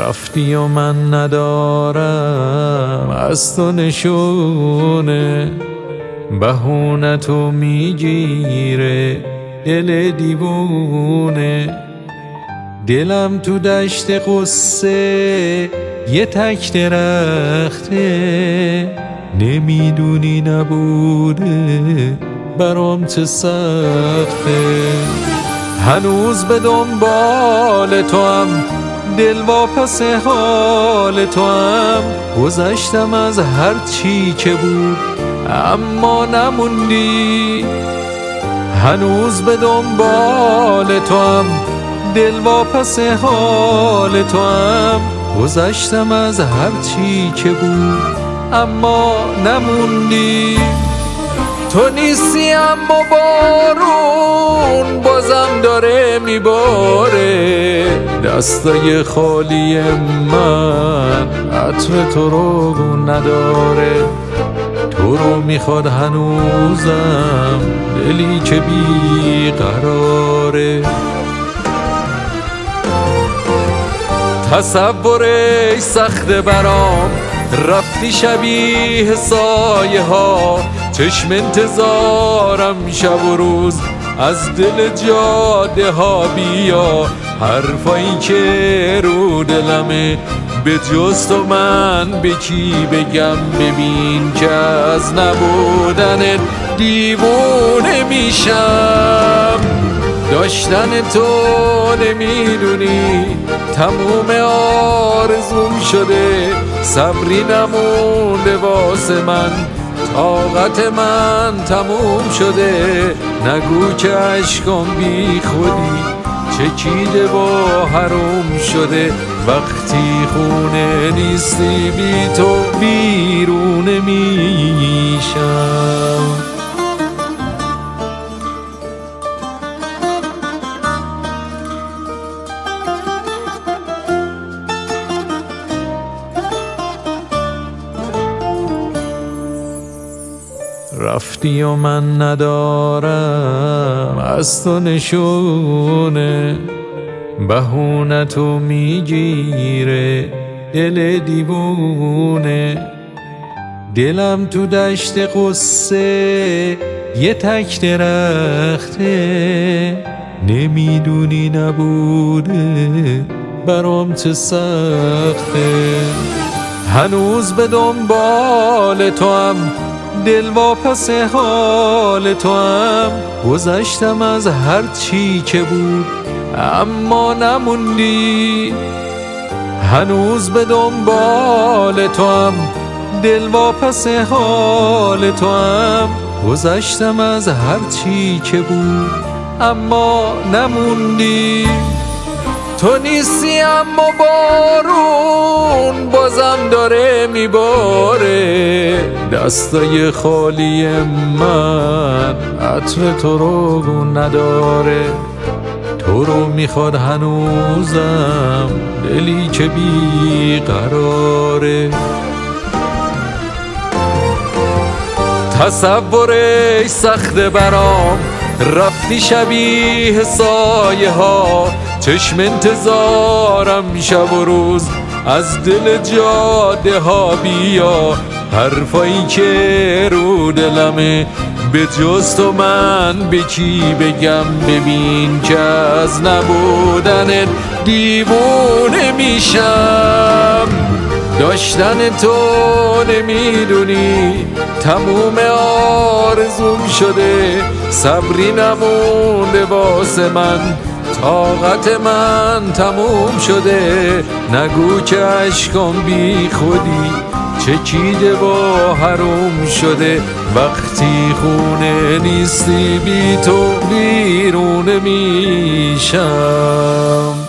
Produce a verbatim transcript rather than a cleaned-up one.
رفتی و من ندارم از تو نشونه، بهونتو میگیره دل دیوونه. دلم تو دشت قصه یه تک درخته، نمیدونی نبوده برام چه سخته. هنوز به دنبال تو هم، دل واپس حال تو هم، گذشتم از هر چی که بود اما نموندی. هنوز به دنبال تو هم، دل واپس حال تو هم، گذشتم از هر چی که بود اما نموندی. تو نیستی اما بارون بازم داره میباره، دستای خالی من عطر تو رو نداره. تو رو میخواد هنوزم دلی که بی قراره. تصورش سخته برام، رفتی شبیه سایه ها، چشم انتظارم شب و روز از دل جاده ها. بیا حرفایی که رو دلمه به جز تو من به کی بگم؟ ببین که از نبودن دیوونه میشم. داشتن تو نمیدونی تموم آرزوم شده، صبری نمونده واسه من، طاقت من تموم شده. نگو که عشقم بی خودی چکیده و حروم شده، وقتی خونه نیستی بی تو بیرون میشم. رفتی و من ندارم از تو نشونه، بهونتو میگیره دل دیوونه. دلم تو دشت قصه یه تک درخته، نمیدونی نبوده برام چه سخته. هنوز به دنبال تو هم، دل واپس حال تو هم، گذشتم از هر چی که بود اما نموندی. هنوز به دنبال تو هم، دل واپس حال تو هم، گذشتم از هر چی که بود اما نموندی. تو نیستی اما بارون بازم داره میباره، دستای خالی من عطر تو رو نداره. تو رو میخواد هنوزم دلی که بی قراره. تصورش سخته برام، رفتی شبیه سایه ها، چشم انتظارم شب و روز از دل جاده ها. بیا حرفایی که رو دلمه به جز تو من به کی بگم؟ ببین که از نبودن دیوونه میشم. داشتن تو نمیدونی تموم آرزوم شده، صبری نمونده واسه من، طاقت من تموم شده. نگو که عشقم بی خودی چکیده و حروم شده، وقتی خونه نیستی بی تو بیرون میشم.